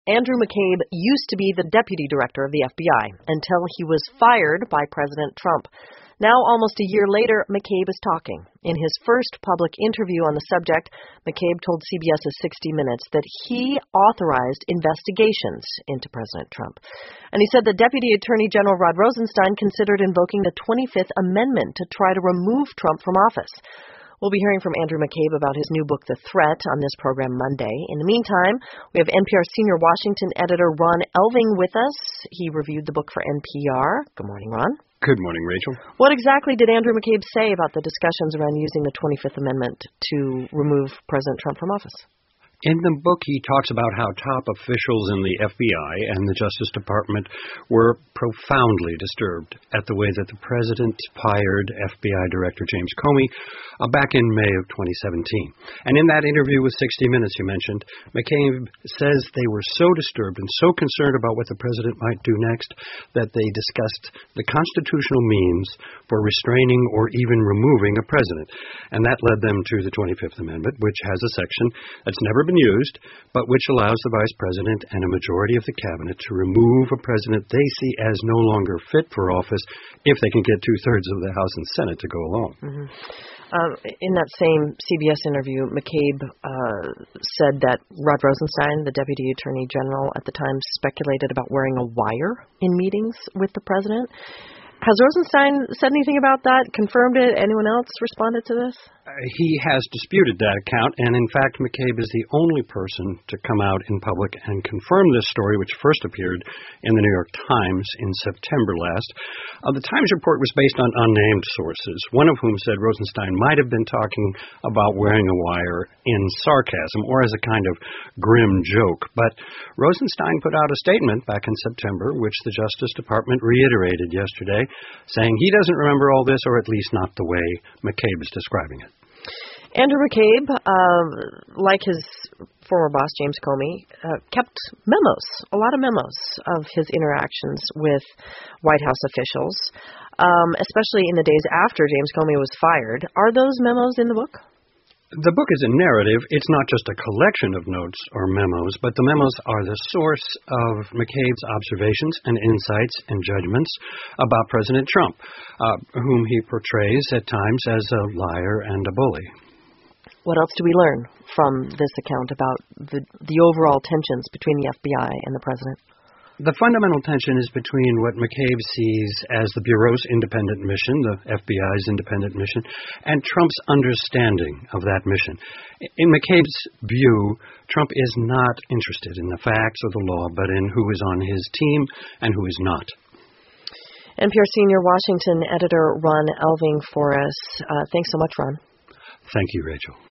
Andrew McCabe used to be the deputy director of the FBI until he was fired by President Trump. Now, almost a year later, McCabe is talking. In his first public interview on the subject, McCabe told CBS's 60 Minutes that he authorized investigations into President Trump. And he said the Deputy Attorney General Rod Rosenstein considered invoking the 25th Amendment to try to remove Trump from office. We'll be hearing from Andrew McCabe about his new book, The Threat, on this program Monday. In the meantime, we have NPR senior Washington editor Ron Elving with us. He reviewed the book for NPR. Good morning, Ron. Good morning, Rachel. What exactly did Andrew McCabe say about the discussions around using the 25th Amendment to remove President Trump from office? In the book, he talks about how top officials in the FBI and the Justice Department were profoundly disturbed at the way that the president fired FBI Director James Comey back in May of 2017. And in that interview with 60 Minutes you mentioned, McCabe says they were so disturbed and so concerned about what the president might do next that they discussed the constitutional means for restraining or even removing a president. And that led them to the 25th Amendment, which has a section that's never been used, but which allows the vice president and a majority of the cabinet to remove a president they see as no longer fit for office if they can get two-thirds of the House and Senate to go along. Mm-hmm. In that same CBS interview, McCabe said that Rod Rosenstein, the Deputy Attorney General at the time, speculated about wearing a wire in meetings with the president. Has Rosenstein said anything about that, confirmed it? Anyone else responded to this? He has disputed that account, and in fact, McCabe is the only person to come out in public and confirm this story, which first appeared in the New York Times in September last. The Times report was based on unnamed sources, one of whom said Rosenstein might have been talking about wearing a wire in sarcasm or as a kind of grim joke. But Rosenstein put out a statement back in September, which the Justice Department reiterated yesterday, saying he doesn't remember all this, or at least not the way McCabe is describing it. Andrew McCabe, like his former boss, James Comey, kept memos, a lot of memos of his interactions with White House officials, especially in the days after James Comey was fired. Are those memos in the book? The book is a narrative. It's not just a collection of notes or memos, but the memos are the source of McCabe's observations and insights and judgments about President Trump, whom he portrays at times as a liar and a bully. What else do we learn from this account about the overall tensions between the FBI and the president? The fundamental tension is between what McCabe sees as the Bureau's independent mission, the FBI's independent mission, and Trump's understanding of that mission. In McCabe's view, Trump is not interested in the facts or the law, but in who is on his team and who is not. NPR senior Washington editor Ron Elving for us. Thanks so much, Ron. Thank you, Rachel.